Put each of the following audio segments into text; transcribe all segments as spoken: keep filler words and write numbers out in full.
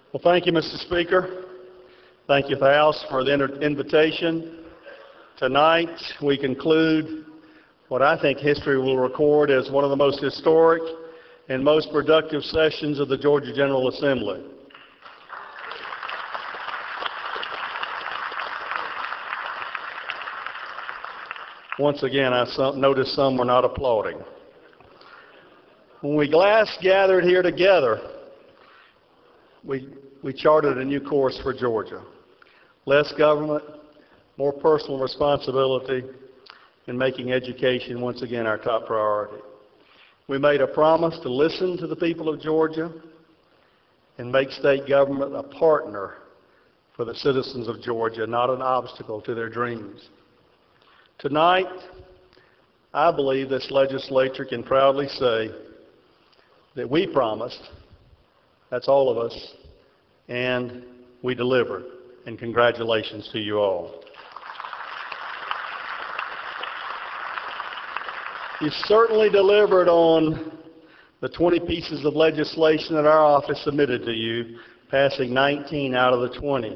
Well, thank you, Mister Speaker. Thank you, the House, for the invitation. Tonight, we conclude what I think history will record as one of the most historic and most productive sessions of the Georgia General Assembly. Once again, I noticed some were not applauding. When we last gathered here together, we, we charted a new course for Georgia. Less government, more personal responsibility, and making education once again our top priority. We made a promise to listen to the people of Georgia and make state government a partner for the citizens of Georgia, not an obstacle to their dreams. Tonight, I believe this legislature can proudly say that we promised, that's all of us, and we delivered. And congratulations to you all. You certainly delivered on the twenty pieces of legislation that our office submitted to you, passing nineteen out of the twenty.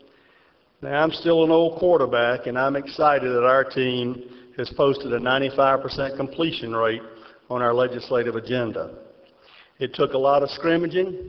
Now, I'm still an old quarterback, and I'm excited that our team has posted a ninety-five percent completion rate on our legislative agenda. It took a lot of scrimmaging,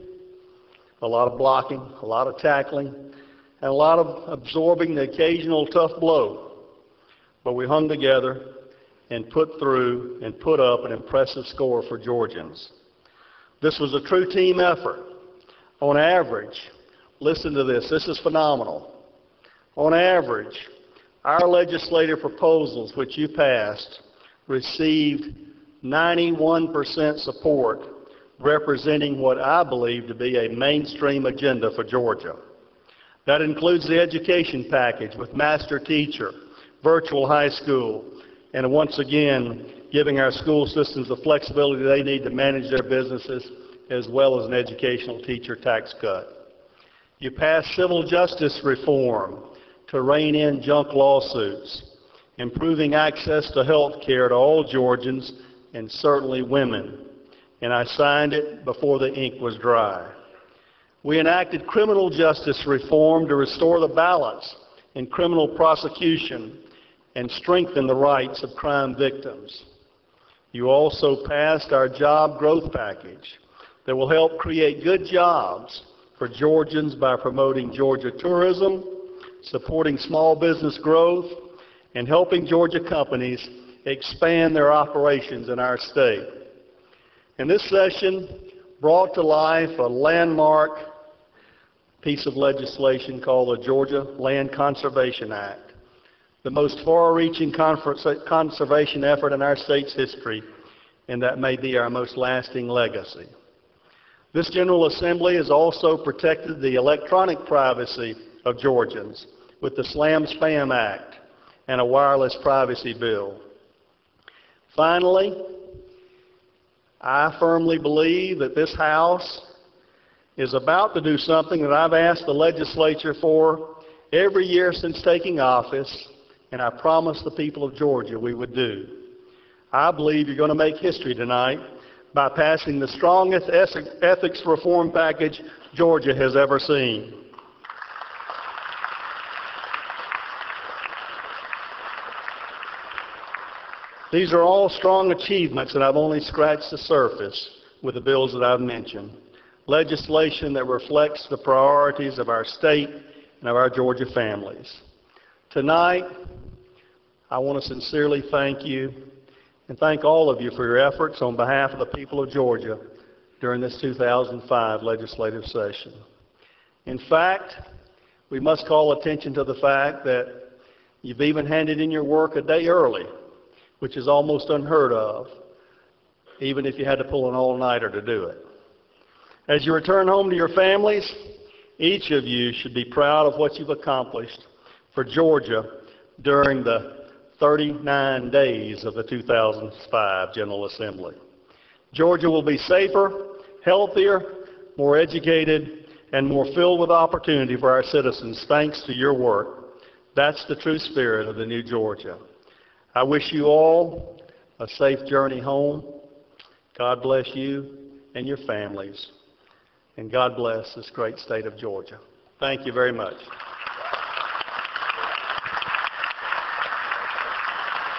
a lot of blocking, a lot of tackling, and a lot of absorbing the occasional tough blow. But we hung together and put through and put up an impressive score for Georgians. This was a true team effort. On average, listen to this, this is phenomenal. On average, our legislative proposals which you passed received ninety-one percent support, representing what I believe to be a mainstream agenda for Georgia. That includes the education package with master teacher, virtual high school, and once again, giving our school systems the flexibility they need to manage their businesses, as well as an educational teacher tax cut. You passed civil justice reform to rein in junk lawsuits, improving access to health care to all Georgians, and certainly women. And I signed it before the ink was dry. We enacted criminal justice reform to restore the balance in criminal prosecution and strengthen the rights of crime victims. You also passed our job growth package that will help create good jobs for Georgians by promoting Georgia tourism, supporting small business growth, and helping Georgia companies expand their operations in our state. And this session brought to life a landmark piece of legislation called the Georgia Land Conservation Act, the most far-reaching conservation effort in our state's history, and that may be our most lasting legacy. This General Assembly has also protected the electronic privacy of Georgians with the SLAM SPAM Act and a wireless privacy bill. Finally, I firmly believe that this House is about to do something that I've asked the legislature for every year since taking office, and I promised the people of Georgia we would do. I believe you're going to make history tonight by passing the strongest ethics reform package Georgia has ever seen. These are all strong achievements, and I've only scratched the surface with the bills that I've mentioned. Legislation that reflects the priorities of our state and of our Georgia families. Tonight, I want to sincerely thank you and thank all of you for your efforts on behalf of the people of Georgia during this two thousand five legislative session. In fact, we must call attention to the fact that you've even handed in your work a day early, which is almost unheard of, even if you had to pull an all-nighter to do it. As you return home to your families, each of you should be proud of what you've accomplished for Georgia during the thirty-nine days of the two thousand five General Assembly. Georgia will be safer, healthier, more educated, and more filled with opportunity for our citizens thanks to your work. That's the true spirit of the new Georgia. I wish you all a safe journey home. God bless you and your families. And God bless this great state of Georgia. Thank you very much.